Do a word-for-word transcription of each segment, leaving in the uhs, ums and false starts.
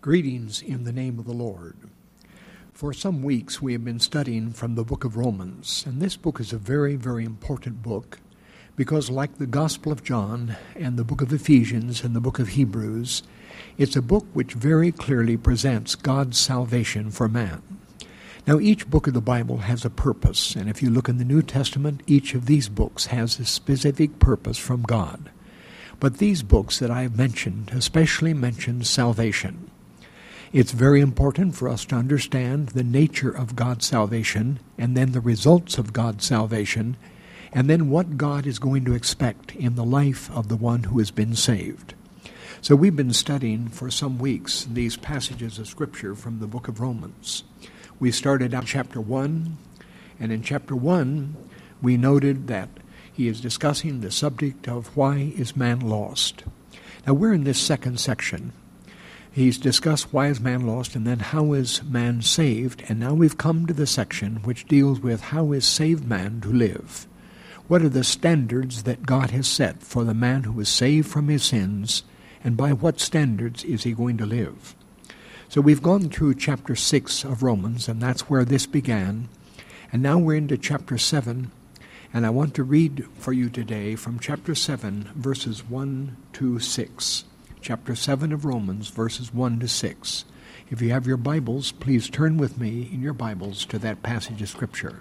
Greetings in the name of the Lord. For some weeks we have been studying from the book of Romans, and this book is a very, very important book because, like the Gospel of John and the book of Ephesians and the book of Hebrews, it's a book which very clearly presents God's salvation for man. Now, each book of the Bible has a purpose, and if you look in the New Testament, each of these books has a specific purpose from God. But these books that I have mentioned especially mention salvation. It's very important for us to understand the nature of God's salvation and then the results of God's salvation and then what God is going to expect in the life of the one who has been saved. So we've been studying for some weeks these passages of Scripture from the book of Romans. We started out chapter one, and in chapter one we noted that he is discussing the subject of why is man lost. Now we're in this second section. He's discussed why is man lost and then how is man saved, and now we've come to the section which deals with how is saved man to live. What are the standards that God has set for the man who is saved from his sins, and by what standards is he going to live? So we've gone through chapter six of Romans, and that's where this began, and now we're into chapter seven, and I want to read for you today from chapter seven, verses one to six. Chapter seven of Romans, verses one to six. If you have your Bibles, please turn with me in your Bibles to that passage of Scripture.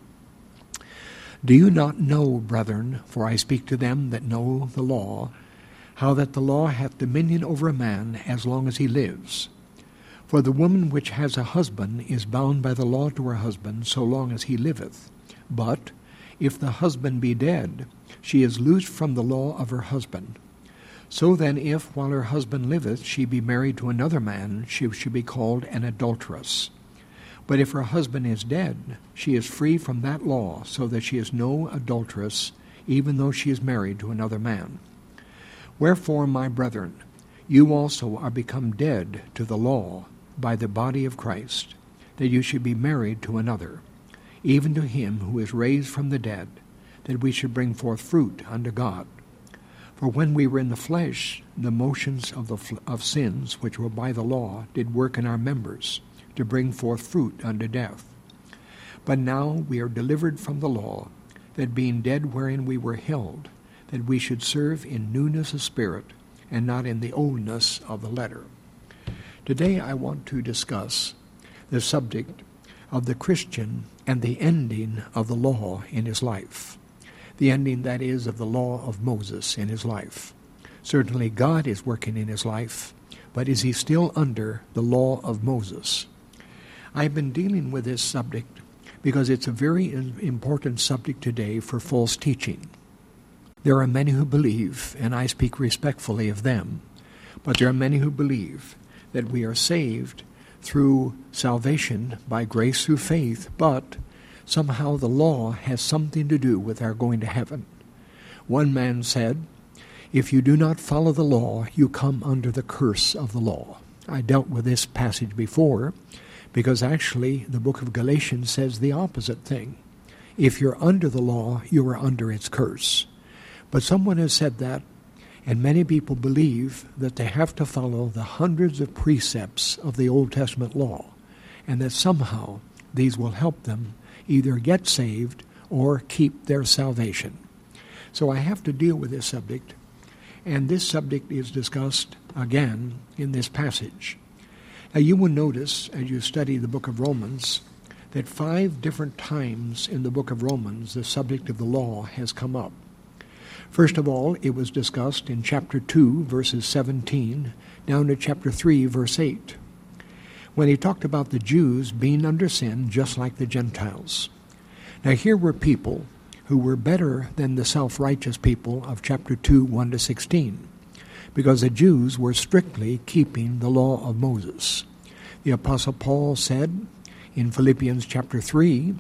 Do you not know, brethren, for I speak to them that know the law, how that the law hath dominion over a man as long as he lives? For the woman which has a husband is bound by the law to her husband so long as he liveth. But if the husband be dead, she is loosed from the law of her husband. So then, if, while her husband liveth, she be married to another man, she should be called an adulteress. But if her husband is dead, she is free from that law, so that she is no adulteress, even though she is married to another man. Wherefore, my brethren, you also are become dead to the law by the body of Christ, that you should be married to another, even to him who is raised from the dead, that we should bring forth fruit unto God. For when we were in the flesh, the motions of the fl- of sins which were by the law did work in our members, to bring forth fruit unto death. But now we are delivered from the law, that being dead wherein we were held, that we should serve in newness of spirit, and not in the oldness of the letter. Today I want to discuss the subject of the Christian and the ending of the law in his life. The ending, that is, of the law of Moses in his life. Certainly God is working in his life, but is he still under the law of Moses? I've been dealing with this subject because it's a very important subject today for false teaching. There are many who believe, and I speak respectfully of them, but there are many who believe that we are saved through salvation by grace through faith, but somehow the law has something to do with our going to heaven. One man said, if you do not follow the law, you come under the curse of the law. I dealt with this passage before because actually the book of Galatians says the opposite thing. If you're under the law, you are under its curse. But someone has said that, and many people believe that they have to follow the hundreds of precepts of the Old Testament law, and that somehow these will help them either get saved or keep their salvation. So I have to deal with this subject, and this subject is discussed again in this passage. Now you will notice as you study the book of Romans that five different times in the book of Romans the subject of the law has come up. First of all, it was discussed in chapter two, verses seventeen, down to chapter three, verse eight. When he talked about the Jews being under sin just like the Gentiles. Now here were people who were better than the self-righteous people of chapter two, one to sixteen, because the Jews were strictly keeping the law of Moses. The Apostle Paul said in Philippians chapter three,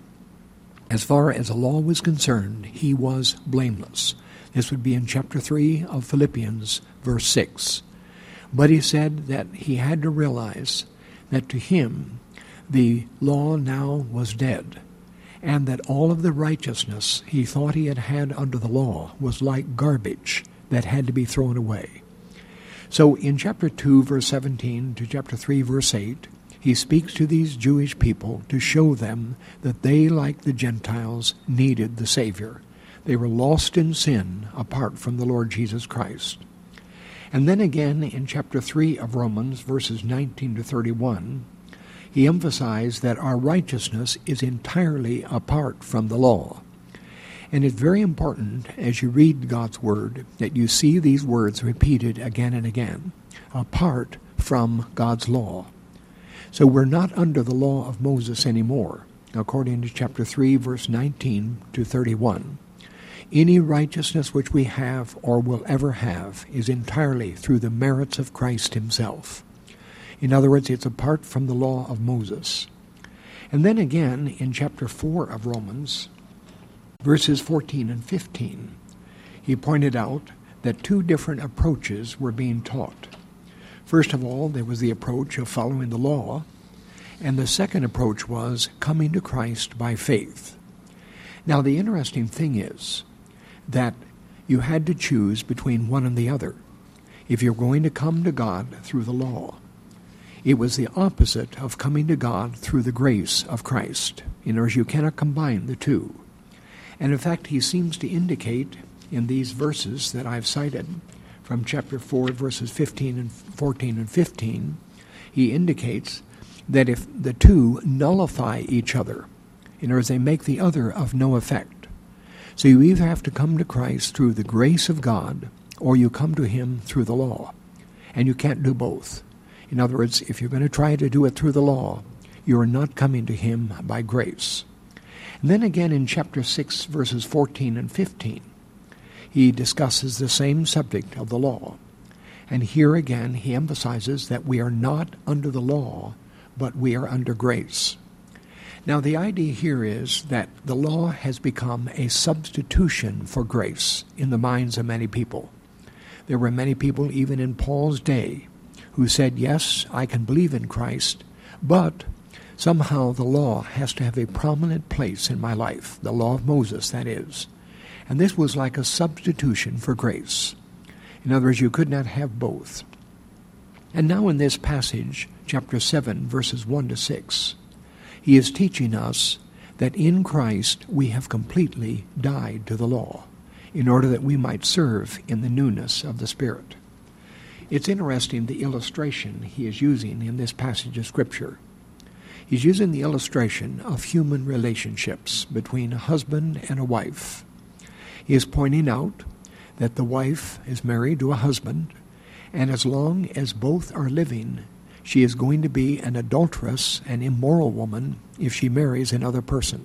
as far as the law was concerned, he was blameless. This would be in chapter three of Philippians, verse six. But he said that he had to realize that to him the law now was dead, and that all of the righteousness he thought he had had under the law was like garbage that had to be thrown away. So in chapter two, verse seventeen to chapter three, verse eight, he speaks to these Jewish people to show them that they, like the Gentiles, needed the Savior. They were lost in sin apart from the Lord Jesus Christ. And then again in chapter three of Romans, verses nineteen to thirty-one, he emphasized that our righteousness is entirely apart from the law. And it's very important, as you read God's Word, that you see these words repeated again and again, apart from God's law. So we're not under the law of Moses anymore, according to chapter three, verse nineteen to thirty-one. Any righteousness which we have or will ever have is entirely through the merits of Christ himself. In other words, it's apart from the law of Moses. And then again, in chapter four of Romans, verses fourteen and fifteen, he pointed out that two different approaches were being taught. First of all, there was the approach of following the law, and the second approach was coming to Christ by faith. Now, the interesting thing is that you had to choose between one and the other if you're going to come to God through the law. It was the opposite of coming to God through the grace of Christ. In other words, you cannot combine the two. And in fact, he seems to indicate in these verses that I've cited from chapter four, verses fifteen and fourteen and fifteen, he indicates that if the two nullify each other, in other words, they make the other of no effect. So you either have to come to Christ through the grace of God, or you come to him through the law. And you can't do both. In other words, if you're going to try to do it through the law, you are not coming to him by grace. And then again in chapter six, verses fourteen and fifteen, he discusses the same subject of the law. And here again he emphasizes that we are not under the law, but we are under grace. Now the idea here is that the law has become a substitution for grace in the minds of many people. There were many people even in Paul's day who said, yes, I can believe in Christ, but somehow the law has to have a prominent place in my life, the law of Moses, that is. And this was like a substitution for grace. In other words, you could not have both. And now in this passage, chapter seven, verses one to six, he is teaching us that in Christ we have completely died to the law in order that we might serve in the newness of the Spirit. It's interesting the illustration he is using in this passage of Scripture. He's using the illustration of human relationships between a husband and a wife. He is pointing out that the wife is married to a husband, and as long as both are living, she is going to be an adulterous and immoral woman if she marries another person.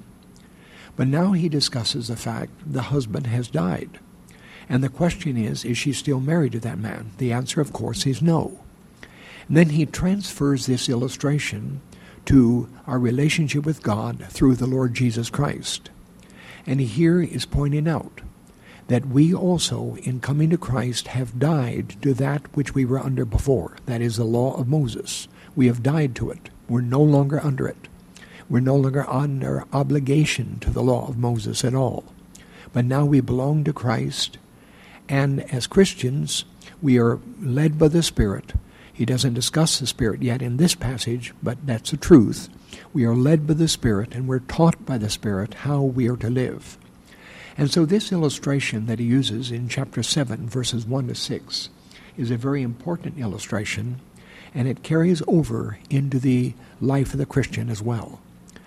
But now he discusses the fact the husband has died. And the question is, is she still married to that man? The answer, of course, is no. And then he transfers this illustration to our relationship with God through the Lord Jesus Christ. And he here is pointing out that we also, in coming to Christ, have died to that which we were under before. That is the law of Moses. We have died to it. We're no longer under it. We're no longer under obligation to the law of Moses at all. But now we belong to Christ, and as Christians, we are led by the Spirit. He doesn't discuss the Spirit yet in this passage, but that's the truth. We are led by the Spirit, and we're taught by the Spirit how we are to live. And so this illustration that he uses in chapter seven, verses one to six, is a very important illustration, and it carries over into the life of the Christian as well.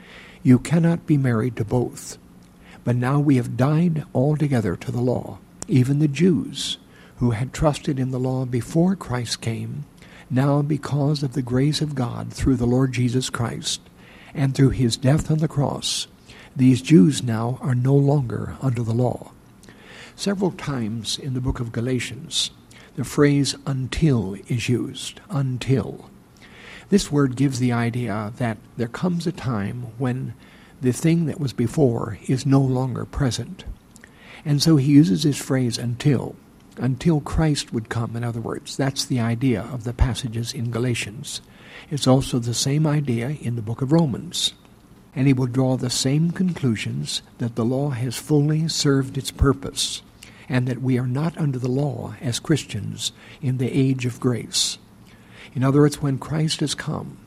You cannot be married to both, but now we have died altogether to the law. Even the Jews who had trusted in the law before Christ came, now because of the grace of God through the Lord Jesus Christ and through his death on the cross, these Jews now are no longer under the law. Several times in the book of Galatians, the phrase until is used, until. This word gives the idea that there comes a time when the thing that was before is no longer present. And so he uses this phrase until, until Christ would come, in other words. That's the idea of the passages in Galatians. It's also the same idea in the book of Romans. And he will draw the same conclusions that the law has fully served its purpose, and that we are not under the law as Christians in the age of grace. In other words, when Christ has come,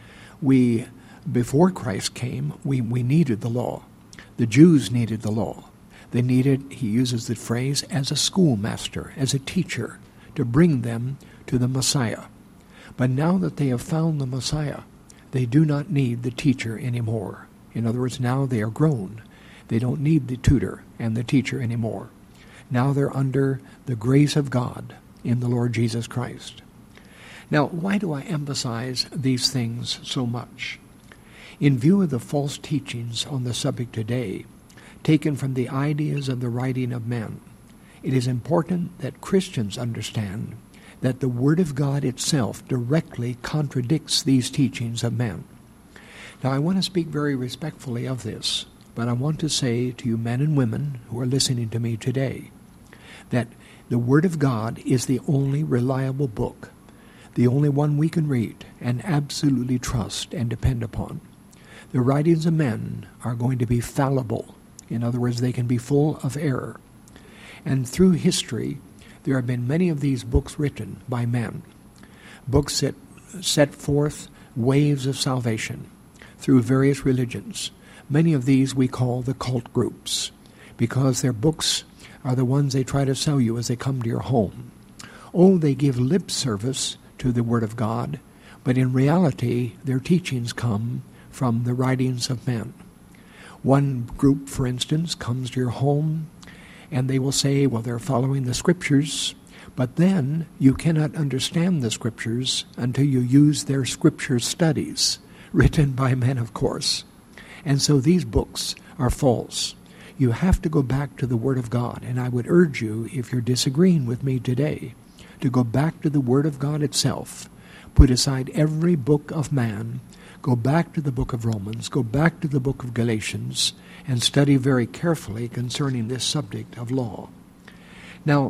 we, before Christ came, we, we needed the law. The Jews needed the law. They needed, he uses the phrase, as a schoolmaster, as a teacher, to bring them to the Messiah. But now that they have found the Messiah, they do not need the teacher anymore. In other words, now they are grown. They don't need the tutor and the teacher anymore. Now they're under the grace of God in the Lord Jesus Christ. Now, why do I emphasize these things so much? In view of the false teachings on the subject today, taken from the ideas of the writing of men, it is important that Christians understand that the Word of God itself directly contradicts these teachings of men. Now, I want to speak very respectfully of this, but I want to say to you men and women who are listening to me today that the Word of God is the only reliable book, the only one we can read and absolutely trust and depend upon. The writings of men are going to be fallible. In other words, they can be full of error. And through history, there have been many of these books written by men, books that set forth waves of salvation through various religions. Many of these we call the cult groups, because their books are the ones they try to sell you as they come to your home. Oh, they give lip service to the Word of God, but in reality, their teachings come from the writings of men. One group, for instance, comes to your home, and they will say, well, they're following the Scriptures, but then you cannot understand the Scriptures until you use their Scripture studies, written by men, of course. And so these books are false. You have to go back to the Word of God, and I would urge you, if you're disagreeing with me today, to go back to the Word of God itself. Put aside every book of man, go back to the book of Romans, go back to the book of Galatians, and study very carefully concerning this subject of law. Now,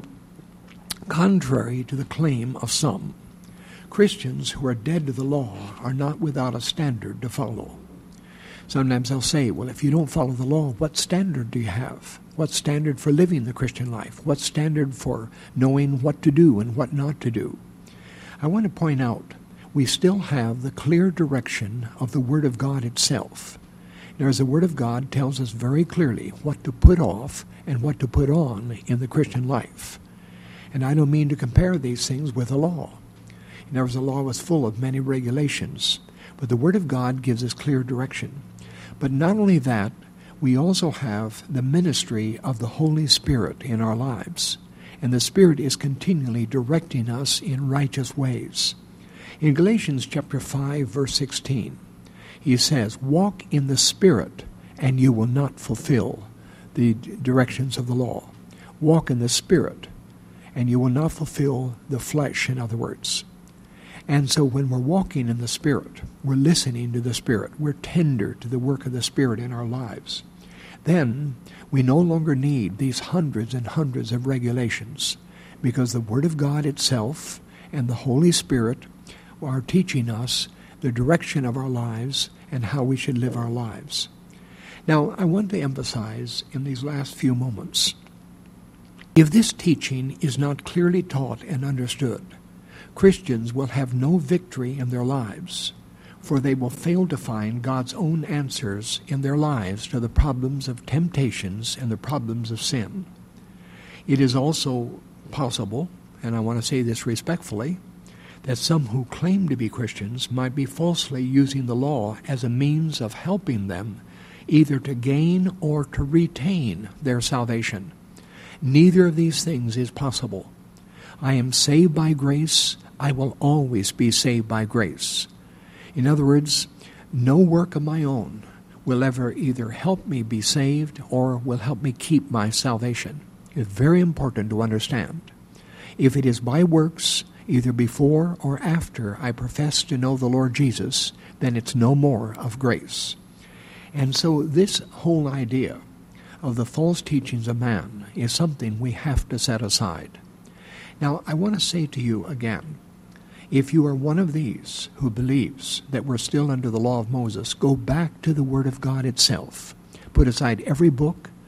contrary to the claim of some, Christians who are dead to the law are not without a standard to follow. Sometimes they'll say, well, if you don't follow the law, what standard do you have? What standard for living the Christian life? What standard for knowing what to do and what not to do? I want to point out, we still have the clear direction of the Word of God itself. Now, as the Word of God tells us very clearly what to put off and what to put on in the Christian life. And I don't mean to compare these things with the law. In other words, the law was full of many regulations, but the Word of God gives us clear direction. But not only that, we also have the ministry of the Holy Spirit in our lives, and the Spirit is continually directing us in righteous ways. In Galatians chapter five, verse sixteen, he says, walk in the Spirit, and you will not fulfill the directions of the law. Walk in the Spirit, and you will not fulfill the flesh, in other words. And so when we're walking in the Spirit, we're listening to the Spirit, we're tender to the work of the Spirit in our lives, then we no longer need these hundreds and hundreds of regulations, because the Word of God itself and the Holy Spirit are teaching us the direction of our lives and how we should live our lives. Now, I want to emphasize in these last few moments, if this teaching is not clearly taught and understood, Christians will have no victory in their lives, for they will fail to find God's own answers in their lives to the problems of temptations and the problems of sin. It is also possible, and I want to say this respectfully, that some who claim to be Christians might be falsely using the law as a means of helping them either to gain or to retain their salvation. Neither of these things is possible. I am saved by grace. I will always be saved by grace. In other words, no work of my own will ever either help me be saved or will help me keep my salvation. It's very important to understand. If it is by works, either before or after I profess to know the Lord Jesus, then it's no more of grace. And so this whole idea of the false teachings of man is something we have to set aside. Now, I want to say to you again, if you are one of these who believes that we're still under the law of Moses, go back to the Word of God itself. Put aside every book,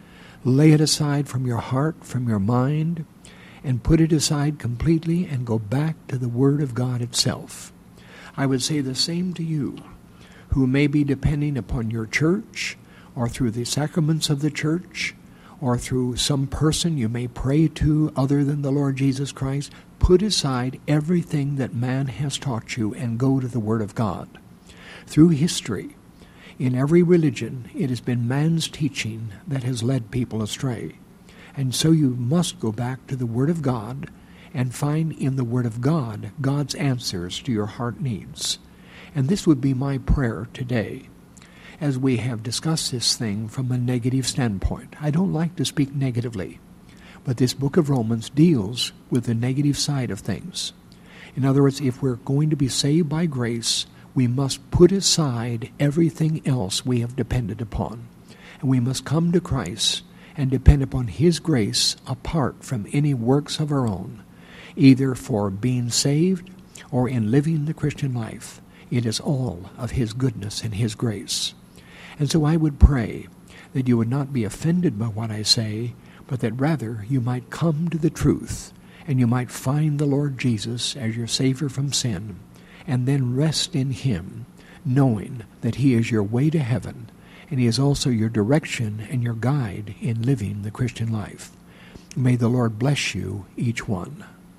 Lay it aside from your heart, from your mind, and put it aside completely and go back to the Word of God itself. I would say the same to you, who may be depending upon your church, or through the sacraments of the church, or through some person you may pray to other than the Lord Jesus Christ. Put aside everything that man has taught you and go to the Word of God. Through history, in every religion, it has been man's teaching that has led people astray. And so you must go back to the Word of God and find in the Word of God God's answers to your heart needs. And this would be my prayer today, as we have discussed this thing from a negative standpoint. I don't like to speak negatively, but this book of Romans deals with the negative side of things. In other words, if we're going to be saved by grace, we must put aside everything else we have depended upon. And we must come to Christ and depend upon His grace apart from any works of our own, either for being saved or in living the Christian life. It is all of His goodness and His grace. And so I would pray that you would not be offended by what I say, but that rather you might come to the truth, and you might find the Lord Jesus as your Savior from sin, and then rest in Him, knowing that He is your way to heaven, and He is also your direction and your guide in living the Christian life. May the Lord bless you, each one.